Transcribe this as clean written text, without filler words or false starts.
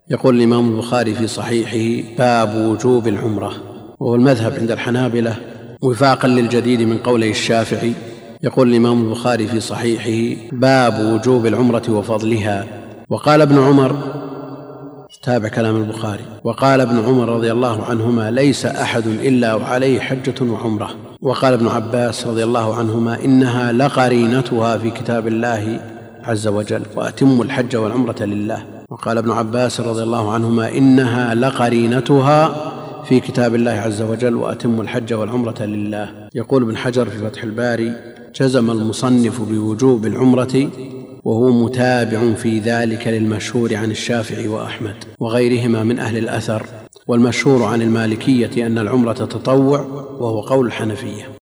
يقول الإمام البخاري في صحيحه: باب وجوب العمرة. وهو المذهب عند الحنابلة وفاقا للجديد من قوله الشافعي. يقول الإمام البخاري في صحيحه: باب وجوب العمرة وفضلها. وقال ابن عمر، تابع كلام البخاري، وقال ابن عمر رضي الله عنهما: ليس أحد إلا وعليه حجة وعمرة. وقال ابن عباس رضي الله عنهما: إنها لقرينتها في كتاب الله عز وجل، وأتموا الحج والعمرة لله. وقال ابن عباس رضي الله عنهما: إنها لقرينتها في كتاب الله عز وجل، وأتموا الحج والعمرة لله. يقول ابن حجر في فتح الباري: جزم المصنف بوجوب العمرة، وهو متابع في ذلك للمشهور عن الشافعي وأحمد وغيرهما من أهل الأثر، والمشهور عن المالكية أن العمرة تطوع، وهو قول الحنفية.